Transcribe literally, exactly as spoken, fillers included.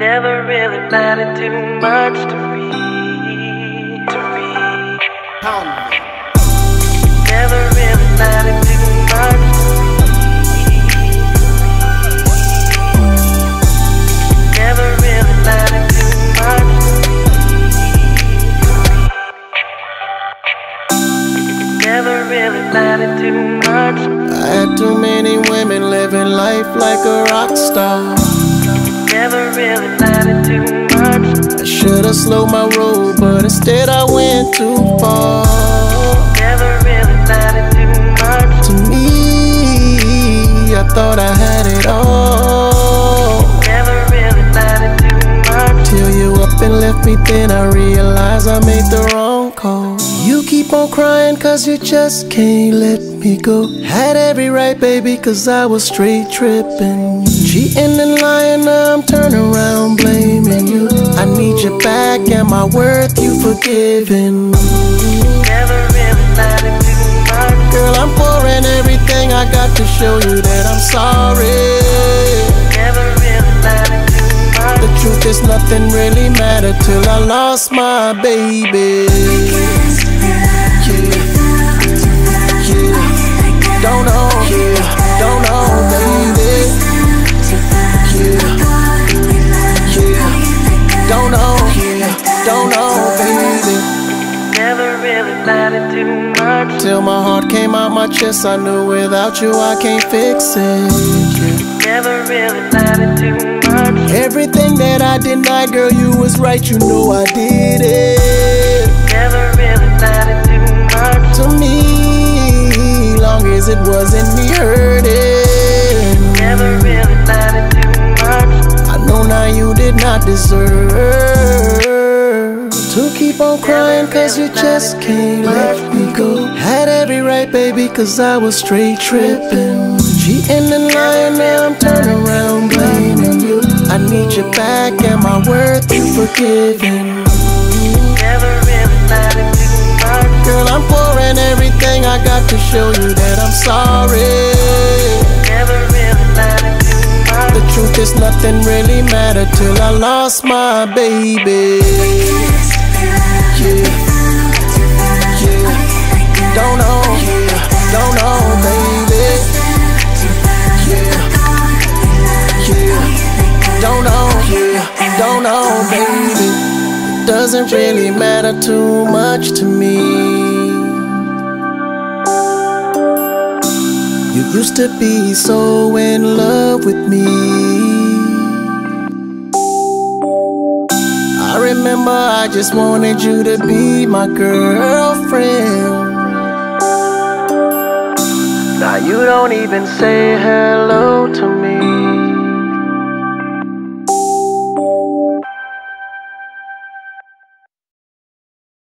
never really mattered too much to me, to me. Never really mattered too much to me. Never really mattered too much to me. Never really mattered too much. I had too many women living life like a rock star. Never really mattered too much. I should've slowed my roll, but instead I went too far. Never really mattered too much. To me, I thought I had it all. Never really mattered too much. Till you up and left me, then I realized I made the wrong call. You keep on crying cause you just can't let me go. Had every right, baby, cause I was straight tripping. Cheating and lying, now I'm turning around blaming you. I need you back, am I worth you forgiving? Never really mattered too much. Girl, I'm pouring everything I got to show you that I'm sorry. Never really mattered too much. The truth is nothing really mattered till I lost my baby. Don't know, yeah, don't know, baby. Yeah, yeah, don't know, yeah, don't know, baby. Never really mattered too much. Till my heart came out my chest, I knew without you I can't fix it. Yeah. Never really mattered too much. Everything that I denied, girl, you was right, you know I did it. Never really mattered too much. To me, long as it wasn't me hurting. Never really mattered too much. I know now you did not deserve to keep on crying cause you just can't let me go. Had every right, baby, cause I was straight tripping. Cheating and lying, now I'm turning around blaming you. I need you back, am I worth you forgiving? Never really mattered too much. Girl, I'm pouring everything I got to show you that I'm sorry. Never really mattered too much. The truth is nothing really mattered till I lost my baby. Yeah, yeah, don't know, yeah, don't know, baby. Yeah, yeah, don't know, yeah, don't know, baby. It doesn't really matter too much to me. You used to be so in love with me. I remember I just wanted you to be my girlfriend. Now you don't even say hello to me.